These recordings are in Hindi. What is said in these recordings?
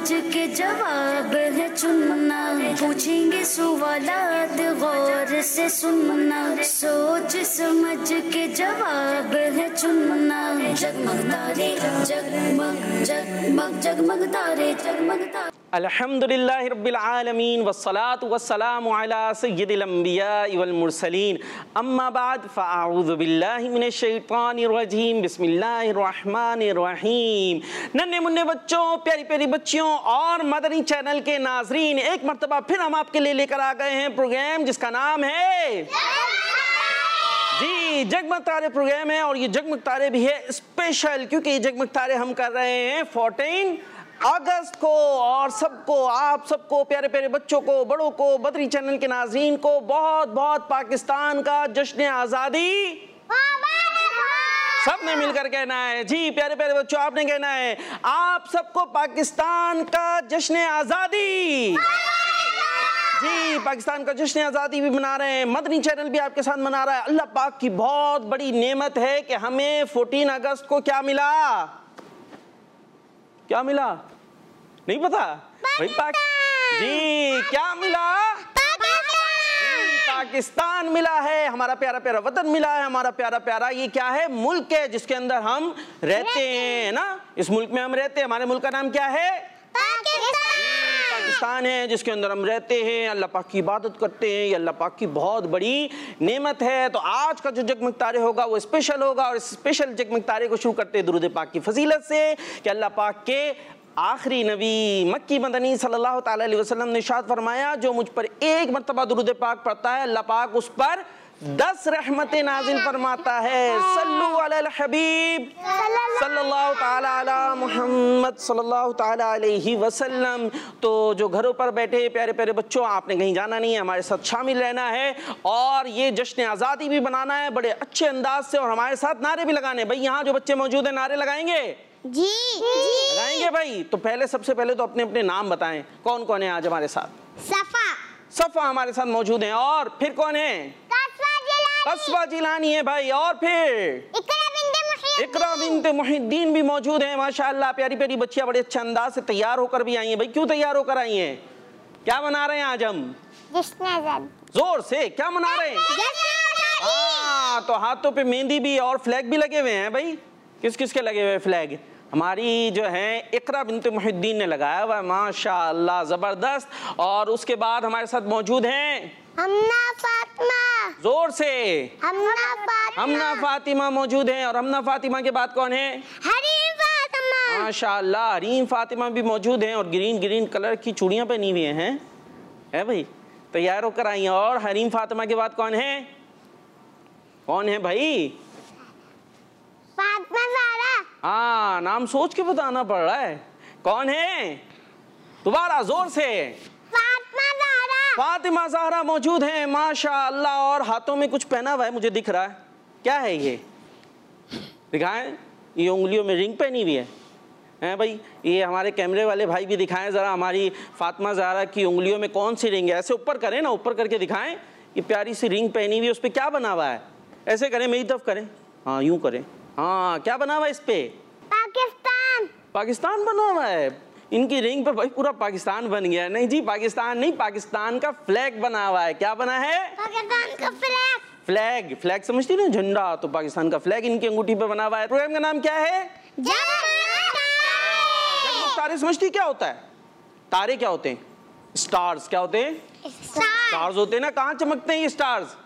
समझ के जवाब है चुनना, पूछेंगे सवालात गौर से सुनना, सोच समझ के जवाब है चुनना। जगमग तारे जगमग जगमग जगमग तारे जगमग तारे। अल्हम्दुलिल्लाहि रब्बिल आलमीन वस्सलातु वस्सलामु अला सय्यिदिल अंबियाइ वल मुरसलीन अम्मा बाद फ़अऊज़ु बिल्लाहि मिनश शैतानिर रजीम बिस्मिल्लाहिर रहमानिर रहीम। नन्हे मुन्ने बच्चों, प्यारी प्यारी बच्चियों और मदनी चैनल के नाज़रीन, एक मर्तबा फिर हम आपके लिए लेकर आ गए हैं प्रोग्राम जिसका नाम है जी जगमग तारे प्रोग्राम है। और ये जगमग तारे भी है स्पेशल, क्योंकि ये जगमग तारे हम कर रहे हैं 14 अगस्त को। और सबको, आप सबको, प्यारे प्यारे बच्चों को, बड़ों को, बदरी चैनल के नाज़रीन को बहुत बहुत पाकिस्तान का जश्न आज़ादी सबने मिलकर कहना है। जी प्यारे प्यारे बच्चों, आपने कहना है आप सबको पाकिस्तान का जश्न आज़ादी। जी पाकिस्तान का जश्न आज़ादी भी मना रहे हैं, मदनी चैनल भी आपके साथ मना रहा है। अल्लाह पाक की बहुत बड़ी नेमत है कि हमें 14 अगस्त को क्या मिला। क्या मिला नहीं पता भाई? जी क्या मिला? पाकिस्तान मिला है, हमारा प्यारा प्यारा वतन मिला है, हमारा प्यारा प्यारा ये क्या है, मुल्क है जिसके अंदर हम रहते हैं ना। इस मुल्क में हम रहते हैं, हमारे मुल्क का नाम क्या है? पाकिस्तान है, जिसके अंदर हम रहते हैं, अल्लाह पाक की इबादत करते हैं। ये अल्लाह पाक की बहुत बड़ी नेमत है। तो आज का जो जगमग तारे होगा वो स्पेशल होगा, और इस स्पेशल जगमग तारे को शुरू करते हैं दुरूद पाक की फजीलत से कि अल्लाह पाक के आखिरी नबी मक्की मदनी सल्लल्लाहु ताला अलैहि वसल्लम ने इरशाद फरमाया, जो मुझ पर एक मर्तबा दुरूद पाक पढ़ता है अल्लाह पाक उस पर 10 रहमतें नाजिल फरमाता है। सल्लु अलल हबीब सल्लल्लाहु ताला अला मुहम्मद सल्लल्लाहु ताला अलैहि वसल्लम। तो जो घरों पर बैठे प्यारे प्यारे बच्चों, आपने कहीं जाना नहीं है, हमारे साथ शामिल रहना है और ये जश्न आज़ादी भी बनाना है बड़े अच्छे अंदाज से, और हमारे साथ नारे भी लगाने। भाई यहाँ जो बच्चे मौजूद हैं नारे लगाएंगे? जी लगाएंगे भाई। तो पहले, सबसे पहले तो अपने अपने नाम बताएं, कौन कौन है आज हमारे साथ? सफ़ा हमारे साथ मौजूद हैं, और फिर कौन है? कसबा जिलानी है भाई, और फिर इकरा बिन्ते मुहिद्दीन भी मौजूद हैं। माशाअल्लाह प्यारी प्यारी बच्चियां बड़े अच्छे अंदाज से तैयार होकर भी आई हैं। भाई क्यों तैयार होकर आई हैं? क्या मना रहे हैं आज हम? जोर से क्या मना रहे हैं? हाँ, तो हाथों पे मेहंदी भी और फ्लैग भी लगे हुए हैं। भाई किस किस के लगे हुए फ्लैग? हमारी जो है इकरा बिन्ते मुहिद्दीन ने लगाया हुआ है, माशाअल्लाह ज़बरदस्त। और उसके बाद हमारे साथ मौजूद हैं हमना फातिमा, जोर से हमना फातिमा मौजूद हैं। और हमना फातिमा के बाद कौन है? हरीम फातिमा, माशाअल्लाह हरीम फातिमा भी मौजूद हैं, और ग्रीन ग्रीन कलर की चूड़ियां पहनी हुई हैं। है भाई, तैयार होकर आई हैं। और हरीम फातिमा के बाद कौन है? कौन है भाई? फातिमा ज़हरा। हाँ, नाम सोच के बताना पड़ रहा है। कौन है? दोबारा जोर से। फातिमा ज़हरा मौजूद हैं माशाअल्लाह। और हाथों में कुछ पहना हुआ है, मुझे दिख रहा है, क्या है ये? दिखाएं, ये उंगलियों में रिंग पहनी हुई है। हैं भाई, ये हमारे कैमरे वाले भाई भी दिखाएं ज़रा, हमारी फातिमा ज़हरा की उंगलियों में कौन सी रिंग है। ऐसे ऊपर करें ना, ऊपर करके दिखाएं, ये प्यारी सी रिंग पहनी हुई है, उस पर क्या बना हुआ है? ऐसे करें, मेरी तरफ करें, हाँ यूँ करें, हाँ क्या बना हुआ है इस पे? पाकिस्तान। पाकिस्तान बना हुआ है इनकी रिंग पर भाई, पूरा पाकिस्तान बन गया। नहीं जी, पाकिस्तान नहीं, पाकिस्तान का फ्लैग बना हुआ है। क्या बना है? पाकिस्तान का फ्लैग। फ्लैग, फ्लैग समझती ना, झंडा, तो पाकिस्तान का फ्लैग इनकी अंगूठी पर बना हुआ है। प्रोग्राम का नाम क्या है? जगमग तारे। समझती क्या होता है? तारे क्या होते हैं? स्टार्स। क्या होते हैं? स्टार्स होते हैं ना। कहाँ चमकते हैं ये स्टार्स?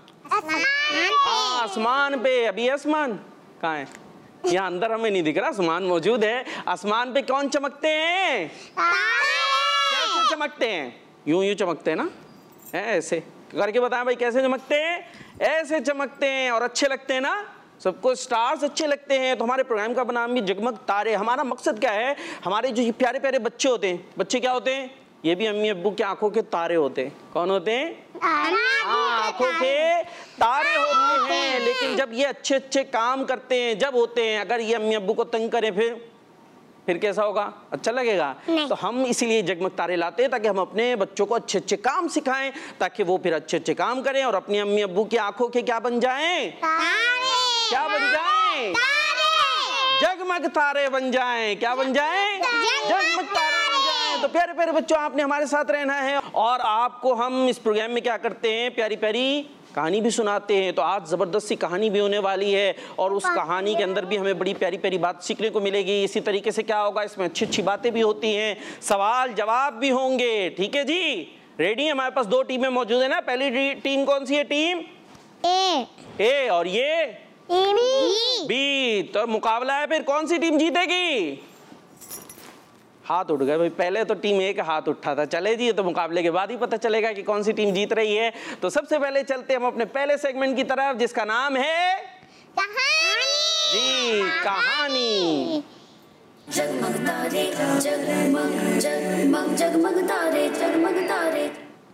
आसमान पे। अभी आसमान कहाँ है? यहाँ अंदर हमें नहीं दिख रहा, आसमान मौजूद है। आसमान पे कौन चमकते हैं? कैसे चमकते हैं? यूं यूं चमकते हैं ना, ऐसे करके बताएं भाई कैसे चमकते हैं? ऐसे चमकते हैं, और अच्छे लगते हैं ना सबको, स्टार्स अच्छे लगते हैं। तो हमारे प्रोग्राम का नाम भी जगमग तारे। हमारा मकसद क्या है? हमारे जो प्यारे प्यारे बच्चे होते हैं, बच्चे क्या होते हैं? ये भी अम्मी अब्बू की आंखों के तारे होते हैं। कौन होते हैं? आंखों के तारे होते हैं। लेकिन जब ये अच्छे अच्छे काम करते हैं, जब होते हैं, अगर ये अम्मी अब्बू को तंग करें फिर कैसा होगा? अच्छा लगेगा? तो हम इसीलिए जगमग तारे लाते हैं, ताकि हम अपने बच्चों को अच्छे अच्छे काम सिखाएं, ताकि वो फिर अच्छे अच्छे काम करें और अपनी अम्मी अब्बू की आंखों के क्या बन जाएं? क्या बन जाएं? जगमग तारे बन जाएं। क्या बन जाएं? जगमग तारे बन जाएं। हैं। तो प्यारे प्यारे बच्चों, आपने हमारे साथ रहना है और आपको हम इस प्रोग्राम में क्या करते हैं, प्यारी प्यारी कहानी भी सुनाते हैं। तो आज जबरदस्त सी कहानी भी होने वाली है और उस कहानी के अंदर भी हमें बड़ी प्यारी प्यारी बात सीखने को मिलेगी। इसी तरीके से क्या होगा, इसमें अच्छी अच्छी बातें भी होती हैं, सवाल जवाब भी होंगे। ठीक है जी, रेडी है? हमारे पास 2 टीमें मौजूद है ना। पहली टीम कौन सी है? Team A. और ये बी। तो मुकाबला है, फिर कौन सी टीम जीतेगी? हाथ उठ गए भाई, पहले तो टीम ए का हाथ उठा था। चले जी, तो मुकाबले के बाद ही पता चलेगा कि कौन सी टीम जीत रही है। तो सबसे पहले चलते हम अपने पहले सेगमेंट की तरफ, जिसका नाम है कहानी। जी, कहानी। जगमग तारे जगमग जगमग जगमग तारे जगमग तारे।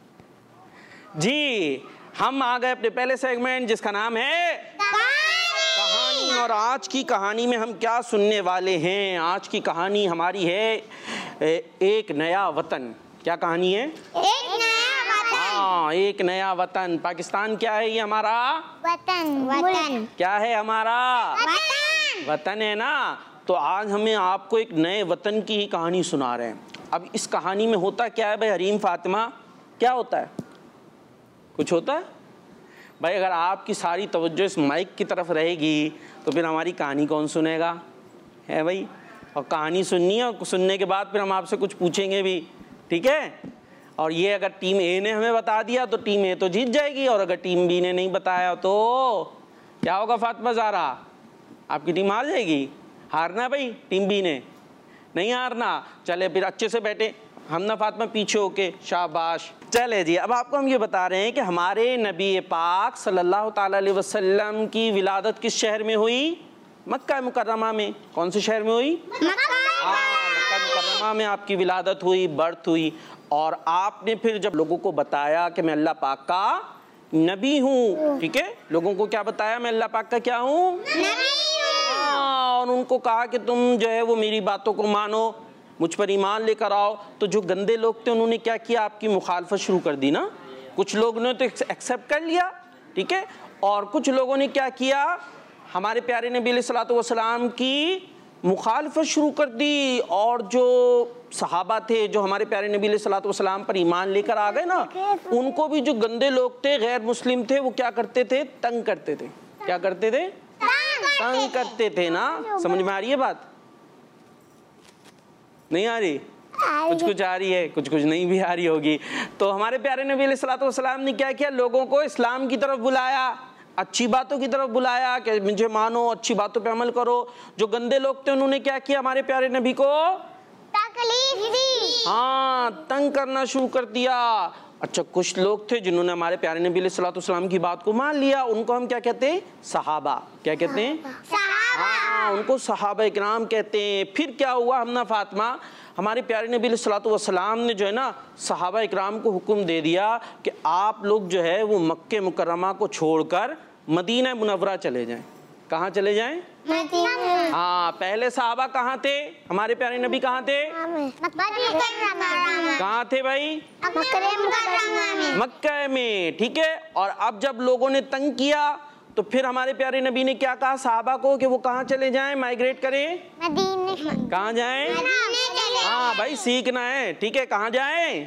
जी, हम आ गए अपने पहले सेगमेंट, जिसका नाम है कहानी। और आज की कहानी में हम क्या सुनने वाले हैं? आज की कहानी हमारी है एक नया वतन। क्या कहानी है? एक नया वतन। हाँ, एक नया वतन। पाकिस्तान क्या है? ये हमारा वतन। क्या है? हमारा वतन है ना। तो आज हमें आपको एक नए वतन की ही कहानी सुना रहे हैं। अब इस कहानी में होता क्या है भाई हरीम फातिमा? क्या होता है? कुछ होता है भाई? अगर आपकी सारी तवज्जो इस माइक की तरफ रहेगी तो फिर हमारी कहानी कौन सुनेगा? है भाई। और कहानी सुननी है और सुनने के बाद फिर हम आपसे कुछ पूछेंगे भी, ठीक है? और ये अगर टीम ए ने हमें बता दिया तो टीम ए तो जीत जाएगी, और अगर टीम बी ने नहीं बताया तो क्या होगा फातिमा ज़ारा? आपकी टीम हार जाएगी। हारना भाई, टीम बी ने नहीं हारना। चले फिर अच्छे से बैठे, हम ना फातिमा पीछे होके, शाबाश। चले जी, अब आपको हम ये बता रहे हैं कि हमारे नबी पाक सल्लल्लाहु ताला अलैहि वसल्लम की विलादत किस शहर में हुई? मक्का मुकर्रमा में। कौन से शहर में हुई? मक्का मुकर्रमा में आपकी विलादत हुई, बर्थ हुई। और आपने फिर जब लोगों को बताया कि मैं अल्लाह पाक का नबी हूँ, ठीक है, लोगों को क्या बताया? मैं अल्लाह पाक का क्या हूँ? और उनको कहा कि तुम जो है वो मेरी बातों को मानो, मुझ पर ईमान लेकर आओ। तो जो गंदे लोग थे उन्होंने क्या किया? आपकी मुखालफत शुरू कर दी ना। कुछ लोगों ने तो एक्सेप्ट कर लिया, ठीक है, और कुछ लोगों ने क्या किया? हमारे प्यारे नबी अलैहिस्सलातु वस्सलाम की मुखालफत शुरू कर दी। और जो सहाबा थे जो हमारे प्यारे नबी अलैहिस्सलातु वस्सलाम पर ईमान लेकर आ गए ना, उनको भी जो गंदे लोग थे, गैर मुस्लिम थे, वो क्या करते थे? तंग करते थे। क्या करते थे? तंग करते थे ना। समझ में आ रही है बात? नहीं आ रही? कुछ कुछ आ रही है, कुछ कुछ नहीं भी आ रही होगी। तो हमारे प्यारे नबी अलैहिस्सलातु वस्सलाम ने क्या किया? लोगों को इस्लाम की तरफ बुलाया, अच्छी बातों की तरफ बुलाया कि मुझे मानो, अच्छी बातों पे अमल करो। जो गंदे लोग थे उन्होंने क्या किया? हमारे प्यारे नबी को तकलीफ दी। हाँ, तंग करना शुरू कर दिया। अच्छा, कुछ लोग थे जिन्होंने हमारे प्यारे नबी अलैहिस्सलातु वस्सलाम की बात को मान लिया। उनको हम क्या कहते हैं? सहाबा। क्या कहते हैं? हाँ, उनको सहाबा इकराम कहते हैं। फिर क्या हुआ? हमना फातिमा, हमारे प्यारे नबी अलैहिस्सलातु वस्सलाम ने जो है ना सहाबा इकराम को हुक्म दे दिया कि आप लोग जो है वो मक्के मुकर्रमा को छोड़कर मदीना मुनव्वरा चले जाएं। कहाँ चले जाएं? हाँ, पहले सहाबा कहाँ थे? हमारे प्यारे नबी कहाँ थे? कहाँ थे भाई? मक्का में, ठीक है। और अब जब लोगों ने तंग किया तो फिर हमारे प्यारे नबी ने क्या कहा सहाबा को कि वो कहाँ चले जाएं? माइग्रेट करें। कहाँ जाएं? हाँ भाई, सीखना है, ठीक है। कहाँ जाएं?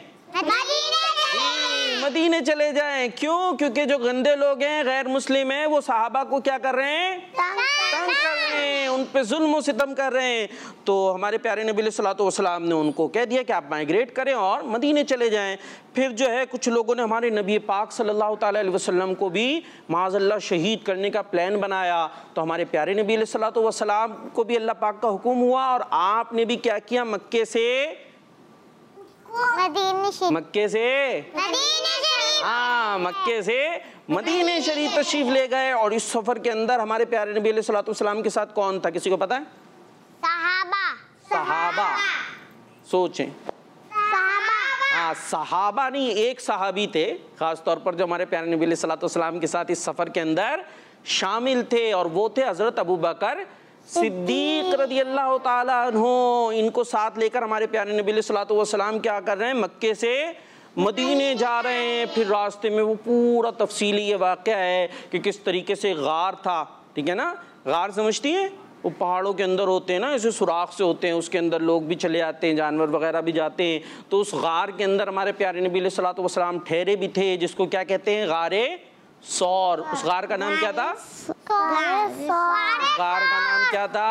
मदीने चले जाएं। क्यों? क्योंकि जो गंदे लोग हैं, गैर मुस्लिम हैं, वो सहाबा को क्या कर रहे हैं? तंग कर रहे हैं, उन पे जुल्म और सितम कर रहे हैं। तो हमारे प्यारे नबी अलैहिस्सलातु वस्सलाम ने उनको कह दिया कि आप माइग्रेट करें और मदीने चले जाएं। फिर जो है कुछ लोगों ने हमारे नबी पाक सल्लल्लाहु ताला अलैहि वसल्लम को भी माज़अल्लाह शहीद करने का प्लान बनाया। तो हमारे प्यारे नबी अलैहिस्सलातु वस्सलाम को भी अल्लाह पाक का हुक्म हुआ और आपने भी क्या किया? मक्के से हाँ, मक्के से मदीने शरीफ तशरीफ ले गए। और इस सफर के अंदर हमारे प्यारे नबी अलैहिस्सलातु वस्सलाम के साथ कौन था? किसी को पता है? सहाबा। सोचें। हाँ, सहाबा नहीं, एक सहाबी थे खास तौर पर जो हमारे प्यारे नबी अलैहिस्सलातु वस्सलाम के साथ इस सफर के अंदर शामिल थे, और वो थे हजरत अबू बकर सिद्दीक रदियल्लाहु ताला अन्हु। इनको साथ लेकर हमारे प्यारे नबी अलैहिस्सलातु वस्सलाम क्या कर रहे हैं? मक्के से मदीने जा रहे हैं। फिर रास्ते में वो पूरा तफसीली ये वाक़या है कि किस तरीके से गार था, ठीक है ना। गार समझती हैं? वो पहाड़ों के अंदर होते हैं ना, ऐसे सुराख से होते हैं, उसके अंदर लोग भी चले आते हैं, जानवर वगैरह भी जाते हैं। तो उस गार के अंदर हमारे प्यारे नबी अलैहिस्सलातु वस्सलाम ठहरे भी थे, जिसको क्या कहते हैं, गारे सौर। उस गार का नाम क्या था? गार का नाम क्या था?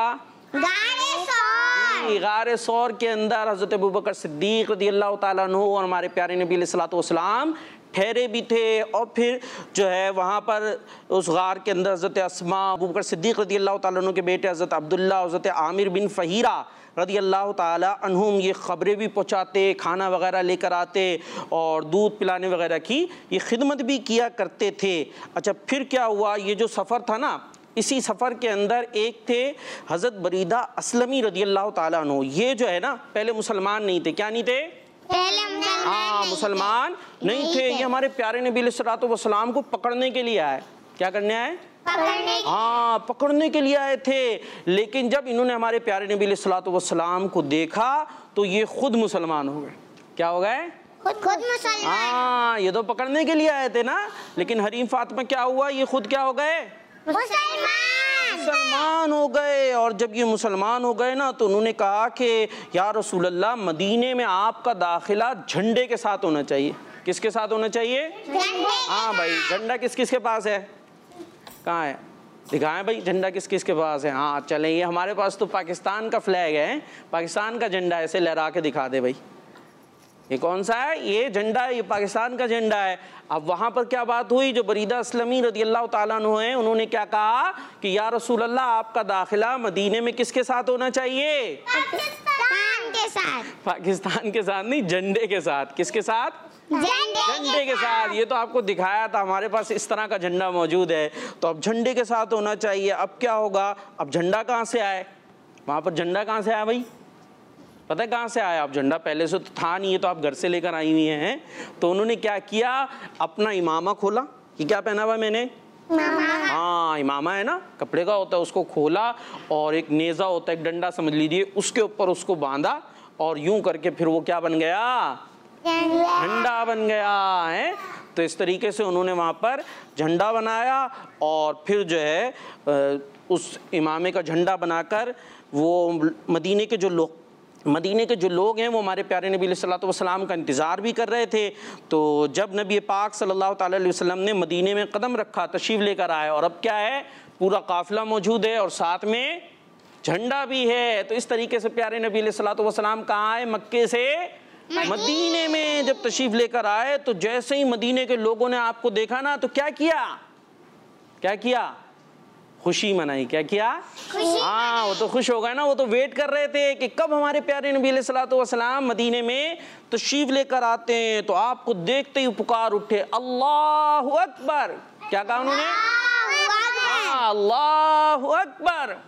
गारे सौर के अंदर हज़रत अबू बकर सिद्दीक़ रज़ियल्लाहु ताला अन्हु और हमारे प्यारे नबी अलैहिस्सलातु वस्सलाम ठहरे भी थे। और फिर जो है वहाँ पर उस गार के अंदर हज़रत अस्मा, अबू बकर सिद्दीक़ रज़ियल्लाहु ताला अन्हु के बेटे हज़रत अब्दुल्ला, हज़रत आमिर बिन फ़हीरा रज़ियल्लाहु ताला अन्हुम ये ख़बरें भी पहुँचाते, खाना वगैरह लेकर आते और दूध पिलाने वगैरह की ये खिदमत भी किया करते थे। अच्छा, फिर क्या हुआ, ये जो सफ़र था ना, इसी सफ़र के अंदर एक थे हज़रत बरीदा असलमी रज़ियल्लाहु ताला अन्हु। ये जो है ना पहले मुसलमान नहीं थे। क्या नहीं थे? हाँ, मुसलमान नहीं थे। ये हमारे प्यारे नबी अलैहिस्सलातु वस्सलाम को पकड़ने के लिए आए। क्या करने आए? हाँ, पकड़ने के लिए आए थे। लेकिन जब इन्होंने हमारे प्यारे नबी अलैहिस्सलातु वस्सलाम को देखा तो ये खुद मुसलमान हो गए। क्या हो गए? खुद मुसलमान। हाँ, ये तो पकड़ने के लिए आए थे ना, लेकिन हरीम फातिमा क्या हुआ, ये खुद क्या हो गए? मुसलमान हो गए। और जब ये मुसलमान हो गए ना तो उन्होंने कहा कि या रसूल अल्लाह, मदीने में आपका दाखिला झंडे के साथ होना चाहिए। किसके साथ होना चाहिए? हाँ भाई, झंडा किस किस के पास है? कहाँ है? दिखाएं भाई, झंडा किस किस के पास है? हाँ चलें, ये हमारे पास तो पाकिस्तान का फ्लैग है, पाकिस्तान का झंडा ऐसे लहरा के दिखा दे भाई। ये कौन सा है? ये झंडा है, ये पाकिस्तान का झंडा है। अब वहाँ पर क्या बात हुई, जो बरीदा असलमी रज़ियल्लाहु ताला अन्हु हैं, उन्होंने क्या कहा कि या रसूल अल्लाह, आपका दाखिला मदीने में किसके साथ होना चाहिए? पाकिस्तान के साथ। पाकिस्तान के साथ नहीं, झंडे के साथ। किसके साथ? झंडे के साथ। ये तो आपको दिखाया था, हमारे पास इस तरह का झंडा मौजूद है, तो अब झंडे के साथ होना चाहिए। अब क्या होगा, अब झंडा कहाँ से आए? वहाँ पर झंडा कहाँ से आया भाई? पता है कहाँ से आया? आप झंडा पहले से तो था नहीं, ये तो आप घर से लेकर आई हुई हैं। तो उन्होंने क्या किया, अपना इमामा खोला। ये क्या पहना हुआ मैंने? हाँ, इमामा है ना, कपड़े का होता है, उसको खोला और एक नेज़ा होता है, एक डंडा समझ लीजिए, उसके ऊपर उसको बांधा और यूं करके फिर वो क्या बन गया? झंडा बन गया है। तो इस तरीके से उन्होंने वहाँ पर झंडा बनाया और फिर जो है उस इमामे का झंडा बनाकर वो मदीने के जो लोग हैं वो हमारे प्यारे नबी सल्लल्लाहु अलैहि वसल्लम का इंतज़ार भी कर रहे थे। तो जब नबी पाक सल्लल्लाहु अलैहि वसल्लम ने मदीने में कदम रखा, तशरीफ़ लेकर आए, और अब क्या है, पूरा काफ़िला मौजूद है और साथ में झंडा भी है। तो इस तरीके से प्यारे नबी सल्लल्लाहु अलैहि वसल्लम कहाँ आए? मक्के से मदीने में जब तशरीफ़ लेकर आए तो जैसे ही मदीने के लोगों ने आपको देखा ना, तो क्या किया? खुशी मनाई। क्या किया? हाँ, वो तो खुश हो गए ना, वो तो वेट कर रहे थे कि कब हमारे प्यारे नबी अलैहिस्सलातु वस्सलाम मदीने में तशरीफ़ लेकर आते हैं। तो आपको देखते ही पुकार उठे, अल्लाहु अकबर। क्या कहा उन्होंने? अल्लाहु अकबर,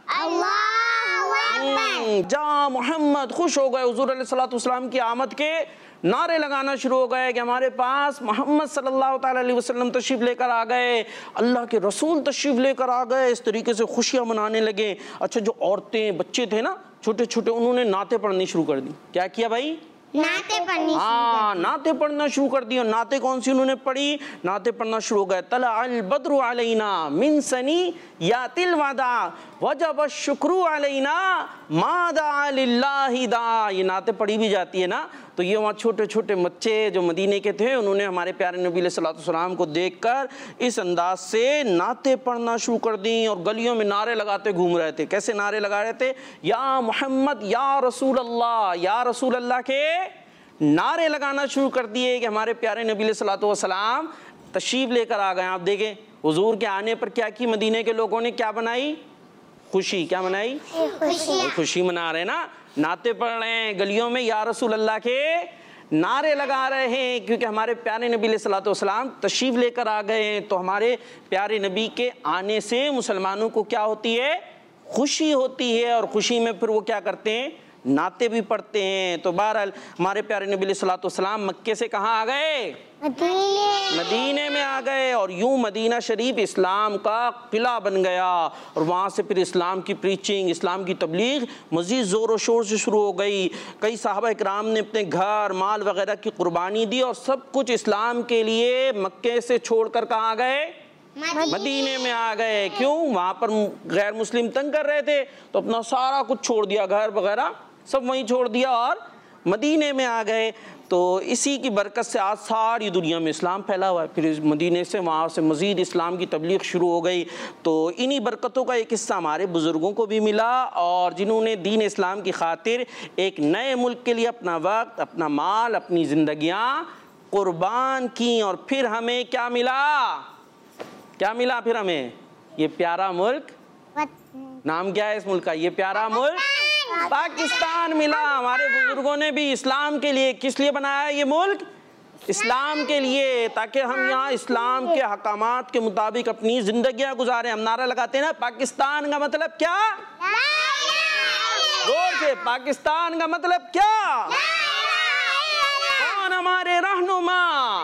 जा मोहम्मद। खुश हो गए, हुजूर अलैहिस्सलातु वस्सलाम की आमद के नारे लगाना शुरू हो गए कि हमारे पास मोहम्मद सल्लल्लाहु अलैहि वसल्लम तशरीफ़ लेकर आ गए, अल्लाह के रसूल तशरीफ़ लेकर आ गए। इस तरीके से खुशियाँ मनाने लगे। अच्छा, जो औरतें बच्चे थे ना छोटे छोटे, उन्होंने नाते पढ़नी शुरू कर दी। क्या किया भाई? नाते पढ़नी। हाँ, नाते पढ़ना शुरू कर दी। और नाते कौन सी उन्होंने पढ़ी? नाते पढ़ना शुरू हो गए, तला अल बद्रु अलैना मिन सनी यातिल वादा वजब शुक्रू अलैना मादा लिल्लाहि दा। ये नाते पढ़ी भी जाती है ना। तो ये वहाँ छोटे छोटे बच्चे जो मदीने के थे, उन्होंने हमारे प्यारे नबी सल्लल्लाहु अलैहि वसल्लम को देखकर इस अंदाज से नाते पढ़ना शुरू कर दी और गलियों में नारे लगाते घूम रहे थे। कैसे नारे लगा रहे थे? या मोहम्मद, या रसूल अल्लाह, या रसूल अल्लाह के नारे लगाना शुरू कर दिए कि हमारे प्यारे नबी सल्लल्लाहु अलैहि वसल्लम तशरीफ़ लेकर आ गए। आप देखें, हुजूर के आने पर क्या की मदीने के लोगों ने? क्या बनाई? खुशी। क्या मनाई? खुशी मना रहे ना, नाते पढ़ रहे हैं गलियों में, या रसूल अल्लाह के नारे लगा रहे हैं, क्योंकि हमारे प्यारे नबी सल्लल्लाहु अलैहि वसल्लम तशरीफ़ लेकर आ गए हैं। तो हमारे प्यारे नबी के आने से मुसलमानों को क्या होती है? खुशी होती है। और खुशी में फिर वो क्या करते हैं? नाते भी पढ़ते हैं। तो बहरहाल हमारे प्यारे नबी सल्लल्लाहु अलैहि वसल्लम मक्के से कहाँ आ गए? मदीने में आ गए। और यूं मदीना शरीफ इस्लाम का किला बन गया और वहाँ से फिर इस्लाम की प्रीचिंग, इस्लाम की तबलीग मज़ीद ज़ोर और शोर से शुरू हो गई। कई सहाबा इकराम ने अपने घर माल वगैरह की कुर्बानी दी और सब कुछ इस्लाम के लिए मक्के से छोड़कर कहाँ गए? मदीने में आ गए। क्यों? वहां पर गैर मुस्लिम तंग कर रहे थे तो अपना सारा कुछ छोड़ दिया, घर वगैरह सब वहीं छोड़ दिया और मदीने में आ गए। तो इसी की बरकत से आज सारी दुनिया में इस्लाम फैला हुआ है। फिर इस मदीने से वहाँ से मज़ीद इस्लाम की तबलीग शुरू हो गई। तो इन्हीं बरकतों का एक हिस्सा हमारे बुज़ुर्गों को भी मिला, और जिन्होंने दीन इस्लाम की खातिर एक नए मुल्क के लिए अपना वक्त, अपना माल, अपनी ज़िंदगियाँ कुर्बान की। और फिर हमें क्या मिला? क्या मिला फिर हमें? ये प्यारा मुल्क। नाम क्या है इस मुल्क का? ये प्यारा मुल्क पाकिस्तान मिला। हमारे बुजुर्गों ने भी इस्लाम के लिए, किस लिए बनाया ये मुल्क? इस्लाम के लिए, ताकि हम यहाँ इस्लाम के हकामात के मुताबिक अपनी जिंदगियां गुजारें। हम नारा लगाते हैं ना, पाकिस्तान का मतलब क्या? जोर से, पाकिस्तान का मतलब क्या? कौन हमारे रहनुमा?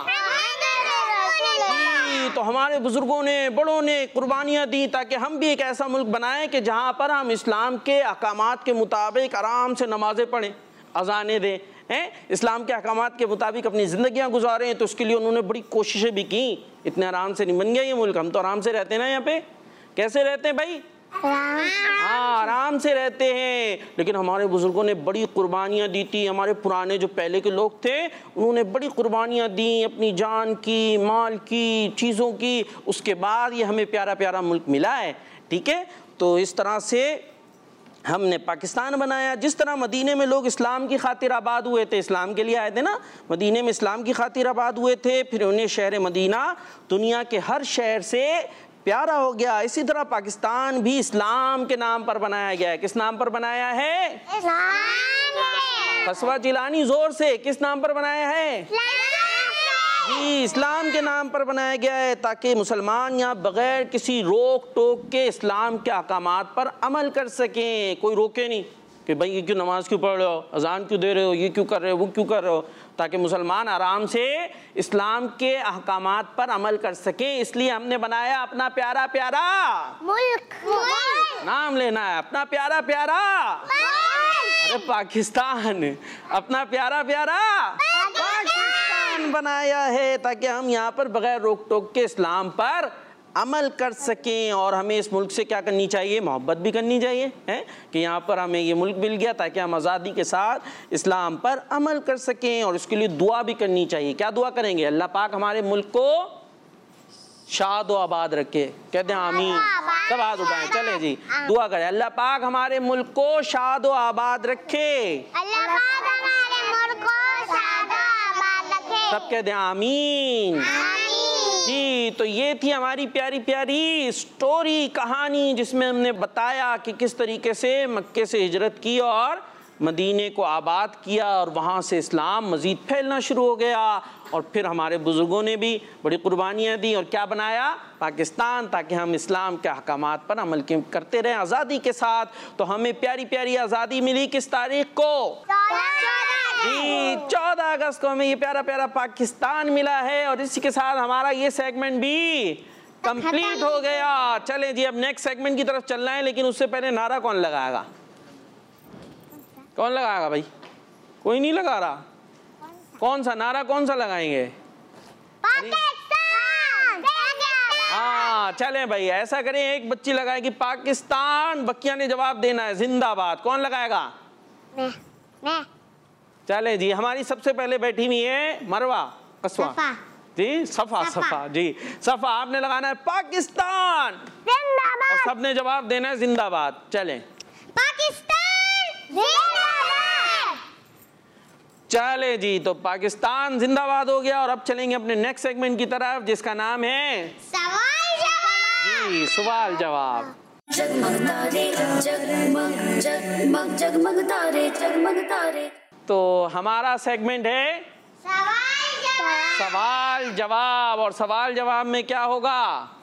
तो हमारे बुजुर्गों ने, बड़ों ने कुर्बानियाँ दी ताकि हम भी एक ऐसा मुल्क बनाएं कि जहाँ पर हम इस्लाम के अहकामात के मुताबिक आराम से नमाजें पढ़ें, अजानें दें, हैं, इस्लाम के अहकामात के मुताबिक अपनी ज़िंदगियाँ गुजारें। तो उसके लिए उन्होंने बड़ी कोशिशें भी की। इतने आराम से नहीं बन गया ये मुल्क। हम तो आराम से रहते हैं ना यहाँ पे। कैसे रहते हैं भाई? हाँ, आराम से रहते हैं। लेकिन हमारे बुजुर्गों ने बड़ी कुर्बानियाँ दी थी। हमारे पुराने जो पहले के लोग थे, उन्होंने बड़ी कुर्बानियाँ दी, अपनी जान की, माल की, चीज़ों की। उसके बाद ये हमें प्यारा प्यारा मुल्क मिला है। ठीक है, तो इस तरह से हमने पाकिस्तान बनाया। जिस तरह मदीने में लोग इस्लाम की खातिर आबाद हुए थे, इस्लाम के लिए आए थे ना, मदीने में इस्लाम की खातिर आबाद हुए थे, फिर उन्हें शहर मदीना दुनिया के हर शहर से प्यारा हो गया। इसी तरह पाकिस्तान भी इस्लाम के नाम पर बनाया गया है। किस नाम पर बनाया है? फसवा जिलानी, जोर से, किस नाम पर बनाया है? जी, इस्लाम के नाम पर बनाया गया है, ताकि मुसलमान यहाँ बगैर किसी रोक टोक के इस्लाम के अहकामात पर अमल कर सकें। कोई रोके नहीं कि भाई ये क्यों नमाज क्यों पढ़ रहे हो, अजान क्यों दे रहे हो, ये क्यों कर रहे हो, वो क्यों कर रहे हो, ताकि मुसलमान आराम से इस्लाम के अहकामात पर अमल कर सके। इसलिए हमने बनाया अपना प्यारा प्यारा मुल्क। नाम लेना है, अपना प्यारा प्यारा, अरे पाकिस्तान, अपना प्यारा प्यारा पाकिस्तान बनाया है, ताकि हम यहाँ पर बगैर रोक टोक के इस्लाम पर अमल कर सकें। और हमें इस मुल्क से क्या करनी चाहिए? मोहब्बत भी करनी चाहिए, है कि यहाँ पर हमें ये मुल्क मिल गया ताकि हम आज़ादी के साथ इस्लाम पर अमल कर सकें। और इसके लिए दुआ भी करनी चाहिए। क्या दुआ करेंगे? अल्लाह पाक हमारे मुल्क को शाद व आबाद रखे। कहते हैं आमीन। सब हाथ उठाएं, चले जी, दुआ करें। अल्लाह पाक हमारे मुल्क को शाद व आबाद रखे। सब कहते हैं आमीन। जी, तो ये थी हमारी प्यारी प्यारी स्टोरी, कहानी, जिसमें हमने बताया कि किस तरीके से मक्के से हिजरत की और मदीने को आबाद किया, और वहाँ से इस्लाम मज़ीद फैलना शुरू हो गया। और फिर हमारे बुज़ुर्गों ने भी बड़ी कुर्बानियाँ दी और क्या बनाया? पाकिस्तान, ताकि हम इस्लाम के अहकामात पर अमल करते रहें आज़ादी के साथ। तो हमें प्यारी प्यारी आज़ादी मिली किस तारीख को? जी, 14 अगस्त को हमें ये प्यारा प्यारा पाकिस्तान मिला है। और इसी के साथ हमारा ये सेगमेंट भी कंप्लीट हो गया। चले जी, अब नेक्स्ट सेगमेंट की तरफ चलना है, लेकिन उससे पहले नारा कौन लगाएगा? कौन लगाएगा भाई? कोई नहीं लगा रहा। कौन सा नारा, कौन सा लगाएंगे? हाँ, चले भाई, ऐसा करें, एक बच्ची लगाएगी पाकिस्तान, बच्चियां ने जवाब देना है जिंदाबाद। कौन लगाएगा? मैं। चले जी, हमारी सबसे पहले बैठी हुई है मरवा कस्वा जी, सफा जी, सफा, आपने लगाना है पाकिस्तान और सबने जवाब देना है जिंदाबाद। चलें, पाकिस्तान जिंदाबाद। चले जी, तो पाकिस्तान जिंदाबाद हो गया। और अब चलेंगे अपने नेक्स्ट सेगमेंट की तरफ, जिसका नाम है सवाल जवाब। जी, सवाल जवाब। जगमग तारे जगमग जगमग जगमग तारे जगमग तारे। तो हमारा सेगमेंट है सवाल जवाब। और सवाल जवाब में क्या होगा?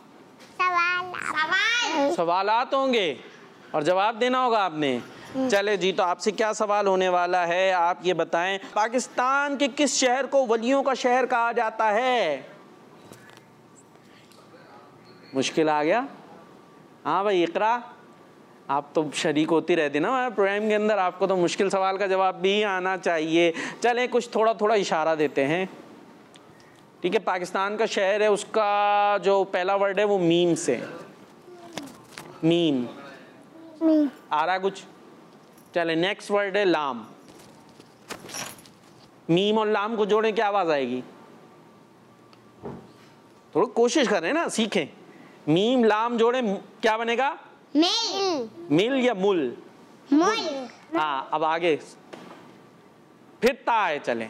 सवालात होंगे और जवाब देना होगा आपने। चले जी, तो आपसे क्या सवाल होने वाला है, आप ये बताएं, पाकिस्तान के किस शहर को वलियों का शहर कहा जाता है? मुश्किल आ गया? हाँ भाई, इकरा, आप तो शरीक होती रहती ना हमारे प्रोग्राम के अंदर, आपको तो मुश्किल सवाल का जवाब भी आना चाहिए। चलें, कुछ थोड़ा थोड़ा इशारा देते हैं। ठीक है, पाकिस्तान का शहर है, उसका जो पहला वर्ड है वो मीम से, मीम आ रहा कुछ। चले नेक्स्ट वर्ड है लाम। मीम और लाम को जोड़ें क्या आवाज आएगी? थोड़ा कोशिश करें ना, सीखें। मीम लाम जोड़े क्या बनेगा? मिल। मिल या मुल? मुल। हाँ, अब आगे फिर ता है, चले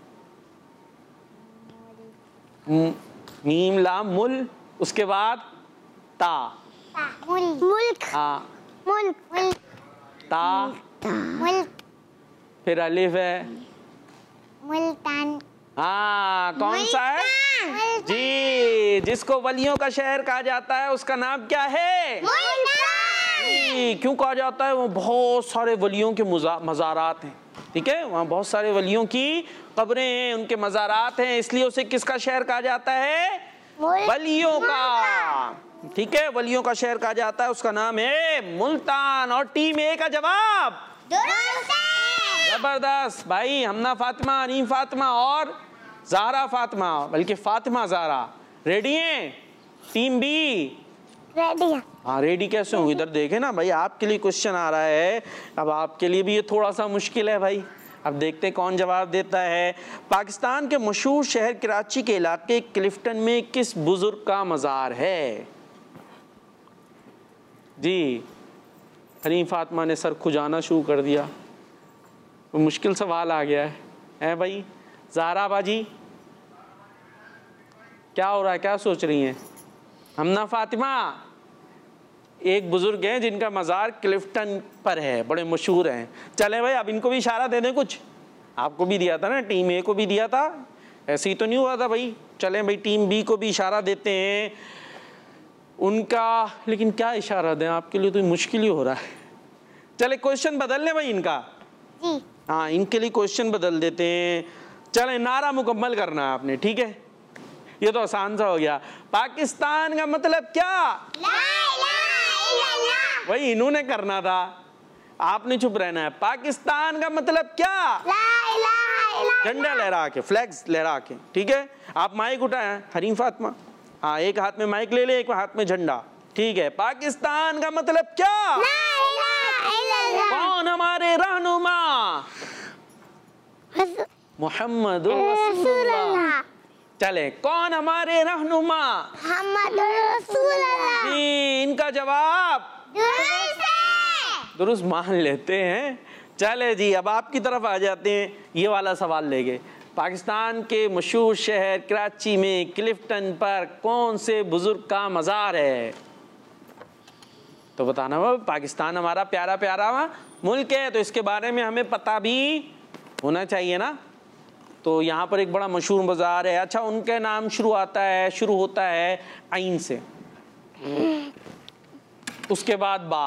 मीम लाम मुल, उसके बाद ता। मुल्क। हाँ, मुल्क। ता, मुल्क। फिर अलिफ है। मुल्तान। हाँ, कौन सा है जी? जिसको वलियों का शहर कहा जाता है उसका नाम क्या है? जी, क्यों कहा जाता है? वो बहुत सारे वलियों के मज़ारात हैं, ठीक है, वहाँ बहुत सारे वलियों की कब्रें हैं, उनके मज़ारात हैं, इसलिए उसे किसका शहर कहा जाता है? वलियों का, ठीक है, वलियों का शहर कहा जाता है, उसका नाम है मुल्तान। और टीम ए का जवाब जबरदस्त भाई। हमना फातिमा, अनीम फातिमा और ज़हरा फातिमा, बल्कि फातिमा ज़हरा। रेडी हैं टीम बी? रेडी। हाँ, रेडी कैसे हूँ? इधर देखे ना भाई, आपके लिए क्वेश्चन आ रहा है, अब आपके लिए भी ये थोड़ा सा मुश्किल है भाई। अब देखते हैं कौन जवाब देता है। पाकिस्तान के मशहूर शहर कराची के इलाके क्लिफ्टन में किस बुजुर्ग का मज़ार है? जी, हनीम फातिमा ने सर खुजाना शुरू कर दिया, तो मुश्किल सवाल आ गया है भाई। ज़हरा बाजी क्या हो रहा है, क्या सोच रही हैं? हमना फातिमा, एक बुजुर्ग हैं जिनका मज़ार क्लिफ्टन पर है, बड़े मशहूर हैं। चले भाई, अब इनको भी इशारा दे दें कुछ। आपको भी दिया था ना, टीम ए को भी दिया था, ऐसे ही तो नहीं हुआ था भाई। चलें भाई, टीम बी को भी इशारा देते हैं उनका, लेकिन क्या इशारा दें, आपके लिए तो मुश्किल ही हो रहा है। चले क्वेश्चन बदल लें भाई इनका। जी। हाँ, इनके लिए क्वेश्चन बदल देते हैं। चलें, नारा मुकम्मल करना है आपने, ठीक है, ये तो आसान सा हो गया। पाकिस्तान का मतलब क्या? ला इलाहा इल्लल्लाह। वही इन्होंने करना था, आपने चुप रहना है। पाकिस्तान का मतलब क्या? ला इलाहा इल्लल्लाह। झंडा लहरा के, फ्लैग्स लहरा के, ठीक है। आप माइक उठाएं हरीम फातिमा, हाँ, एक हाथ में माइक ले ले, एक हाथ में झंडा, ठीक है। पाकिस्तान का मतलब क्या? ला इलाहा इल्लल्लाह। कौन हमारे रहनुमा? मुहम्मद रसूलुल्लाह। चले, कौन हमारे रहनुमा? मोहम्मद रसूलुल्लाह। जी, इनका जवाब दुरुस्त मान लेते हैं। चले जी, अब आपकी तरफ आ जाते हैं, ये वाला सवाल लेके। पाकिस्तान के मशहूर शहर कराची में क्लिफ्टन पर कौन से बुजुर्ग का मज़ार है? तो बताना वो, पाकिस्तान हमारा प्यारा प्यारा मुल्क है, तो इसके बारे में हमें पता भी होना चाहिए ना। तो यहाँ पर एक बड़ा मशहूर मज़ार है। अच्छा, उनके नाम शुरू होता है आइन से, उसके बाद बा,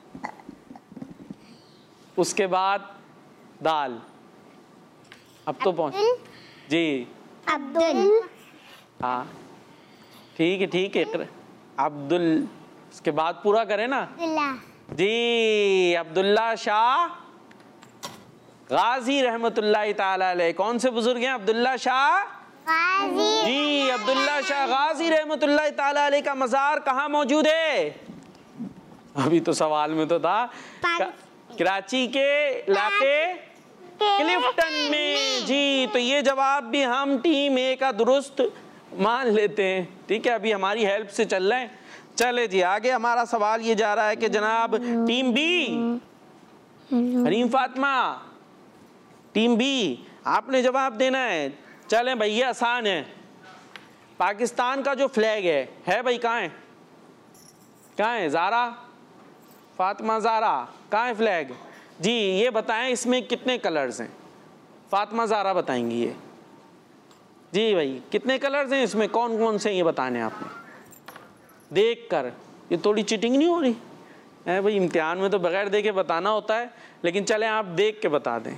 उसके बाद दाल। अब तो पहुंच जी। अब्दुल। हाँ, ठीक है, ठीक है, अब्दुल, उसके बाद पूरा करें ना जी। अब्दुल्ला शाह गाजी रहमतुल्लाह ताला अलैह। कौन से बुजुर्ग हैं? अब्दुल्ला शाह गाजी जी। अब्दुल्ला शाह गाजी रहमतुल्लाह ताला अलैह का मज़ार कहाँ मौजूद है? अभी तो सवाल में तो था, कराची के इलाके क्लिफ्टन में जी। तो ये जवाब भी हम टीम ए का दुरुस्त मान लेते हैं, ठीक है। अभी हमारी हेल्प से चल रहे हैं। चले जी, आगे हमारा सवाल ये जा रहा है कि जनाब team B, Hareem Fatima, team B, आपने जवाब देना है। चलें भाई, ये आसान है। पाकिस्तान का जो फ्लैग है भाई, कहाँ है? कहाँ है? ज़ारा फातिमा, ज़ारा कहाँ है फ्लैग? जी, ये बताएं इसमें कितने कलर्स हैं? फातिमा ज़ारा बताएंगी ये। जी भाई, कितने कलर्स हैं इसमें, कौन कौन से ये बताने आपने देख कर। ये थोड़ी चीटिंग नहीं हो रही है भाई? इम्तिहान में तो बगैर देखे बताना होता है, लेकिन चलें आप देख के बता दें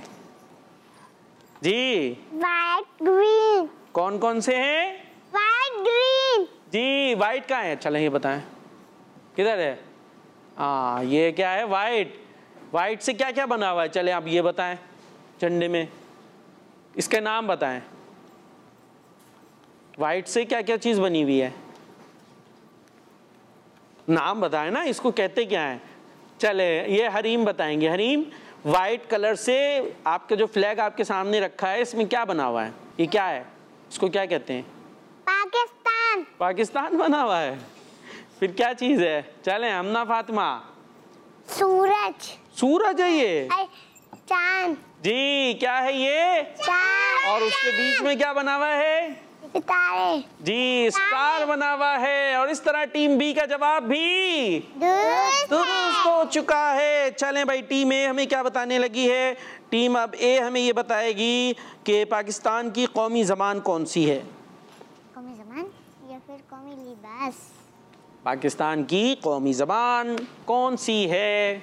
जी। White green. कौन कौन से हैं? White green. जी, वाइट कहाँ है? चलें ये बताएं, किधर है? हाँ, ये क्या है? वाइट। वाइट से क्या क्या बना हुआ है? चलें आप ये बताएं झंडे में, इसके नाम बताएं। वाइट से क्या क्या चीज बनी हुई है? नाम बताए ना, इसको कहते क्या है? चले ये हरीम बताएंगे। हरीम, वाइट कलर से आपके जो फ्लैग आपके सामने रखा है, इसमें क्या बना हुआ है? ये क्या है? इसको क्या कहते हैं? पाकिस्तान। पाकिस्तान बना हुआ है। फिर क्या चीज है? चले हमना फातिमा। सूरज। सूरज है ये? चांद। जी, क्या है ये? चांद। और उसके बीच में क्या बना हुआ है? सितारे। जी, स्टार बना हुआ है। और इस तरह टीम बी का जवाब भी दुरुस्त हो चुका है। चलें भाई, टीम ए हमें क्या बताने लगी है? टीम अब ए हमें ये बताएगी कि पाकिस्तान की कौमी ज़बान कौन सी है? कौमी ज़बान या फिर कौमी लिबास? पाकिस्तान की कौमी ज़बान कौन सी है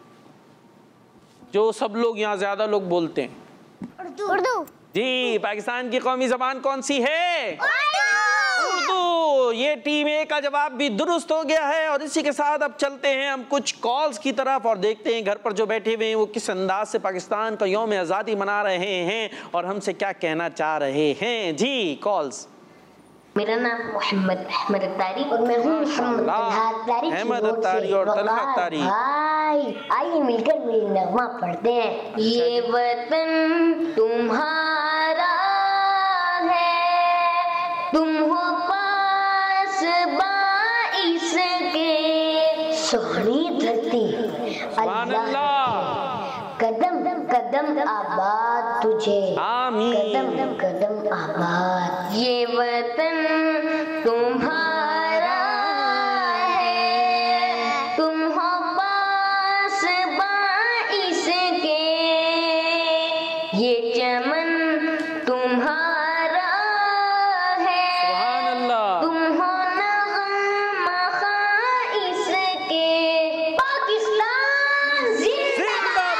जो सब लोग यहाँ ज़्यादा लोग बोलते हैं? उर्दू। जी, पाकिस्तान की कौमी ज़बान कौन सी है? उर्दू। ये टीम ए का जवाब भी दुरुस्त हो गया है। और इसी के साथ अब चलते हैं हम कुछ कॉल्स की तरफ और देखते हैं घर पर जो बैठे हुए हैं वो किस अंदाज से पाकिस्तान का यौम आज़ादी मना रहे हैं और हमसे क्या कहना चाह रहे हैं। जी, कॉल्स। मेरा नाम मोहम्मद अहमद अत्तारी और मैं हूँ मोहम्मद अत्तारी अहमद अत्तारी और तलहा अत्तारी। भाई आइए मिलकर मेरी नगमा पढ़ते हैं। ये वतन तुम्हारा है, तुम हो पास बाइस के, सोहनी धरती अल्लाह कदम कदम आबाद तुझे, आमीन। कदम कदम आबाद। ये वतन तुम्हारा है, तुम हो पास बाइस के, ये चमन तुम्हारा है, सुभान अल्लाह। तुम हो नग़मा ख़ाइस के, पाकिस्तान जिंदाबाद।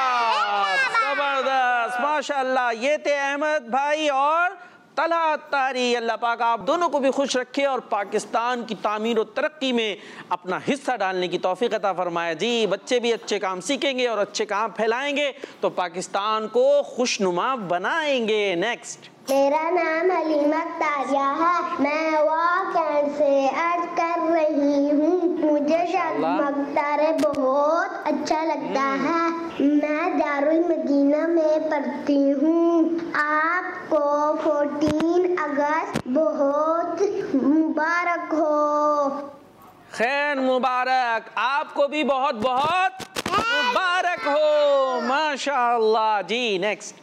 जबरदस्त, माशाअल्लाह। ये थे अहमद भाई और तलहा अत्तारी। अल्लाह पाक आप दोनों को भी खुश रखे और पाकिस्तान की तामीर और तरक्की में अपना हिस्सा डालने की तौफीक अता फरमाए। जी, बच्चे भी अच्छे काम सीखेंगे और अच्छे काम फैलाएंगे तो पाकिस्तान को खुशनुमा बनाएंगे। नेक्स्ट। मेरा नाम हलीमा तारिया है, मैं वाकई से अर्ज कर रही हूँ। मुझे जगमग तारे बहुत अच्छा लगता है। मैं दारुल मदीना में पढ़ती हूँ। आपको 14 अगस्त बहुत मुबारक हो। खैर मुबारक, आपको भी बहुत बहुत मुबारक हो। माशाअल्लाह। जी, नेक्स्ट।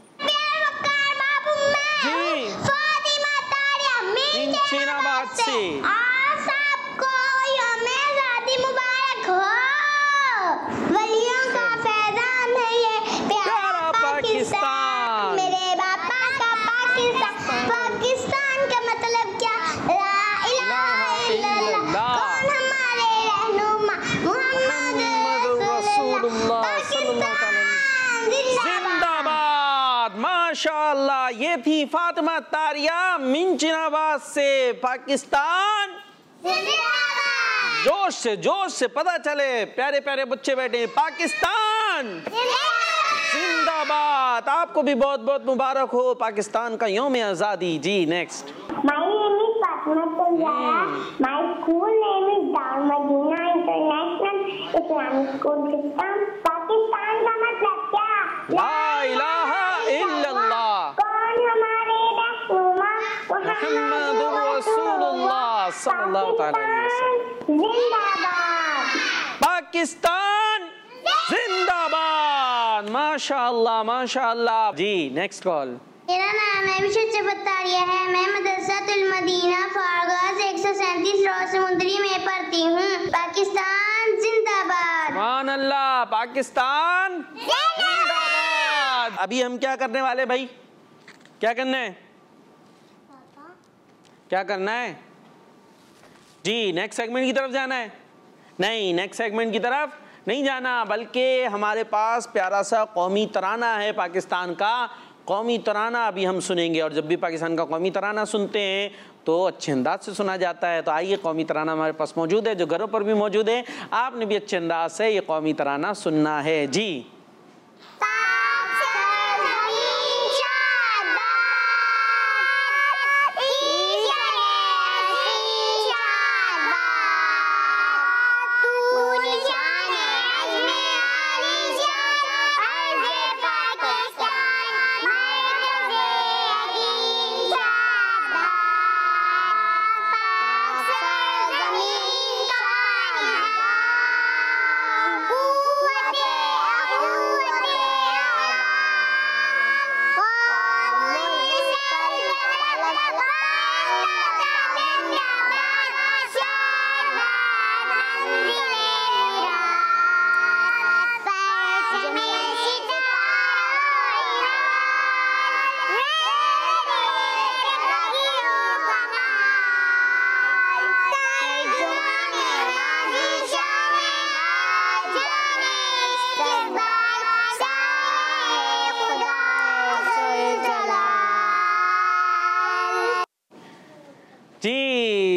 जी, फातिमा तारिया मिंचिनाबाद से। आप सबको यौम आज़ादी मुबारक हो। वलियों का फैज़ान है ये प्यारा पाकिस्तान, मेरे बापा का पाकिस्तान। पाकिस्तान का मतलब क्या? ला इलाहा इल्लल्लाह। कौन हमारे रहनुमा? मोहम्मद रसूलुल्लाह सल्लल्लाहु अलैहि वसल्लम। जिंदाबाद। माशाअल्लाह। ये थी फातिमा तारिया मिंचिनाबाद से। पाकिस्तान जोश से पता चले, प्यारे प्यारे बच्चे बैठे हैं। पाकिस्तान जिंदाबाद। आपको भी बहुत बहुत मुबारक हो पाकिस्तान का यौम आज़ादी। जी, next. My name is Fatima Tanzara. My school name is Darul Madina International Islamic School, Pakistan. Pakistan का मतलब क्या? ला इलाहा इल्लल्लाह। कौन हमारे रहनुमा? मुहम्मदुर रसूलुल्लाह सल्लल्लाहु अलैहि वसल्लम। जिंदाबाद। पाकिस्तान जिंदाबाद। माशाअल्लाह माशाअल्लाह। जी, नेक्स्ट कॉल। मेरा नाम है विशुद्ध चपतारिया है। मैं मदरसातुल मदीना फारगास 137 रोड समुद्री में पढ़ती हूँ। पाकिस्तान जिंदाबाद। सुभान अल्लाह। पाकिस्तान जिंदाबाद। अभी हम क्या करने वाले भाई? क्या करना है? क्या करना है? जी, नेक्स्ट सेगमेंट की तरफ जाना है? नहीं, नेक्स्ट सेगमेंट की तरफ नहीं जाना, बल्कि हमारे पास प्यारा सा कौमी तराना है पाकिस्तान का। कौमी तराना अभी हम सुनेंगे और जब भी पाकिस्तान का कौमी तराना सुनते हैं तो अच्छे अंदाज से सुना जाता है। तो आइए, कौमी तराना हमारे पास मौजूद है, जो घरों पर भी मौजूद है। आपने भी अच्छे अंदाज से ये कौमी तराना सुनना है। जी।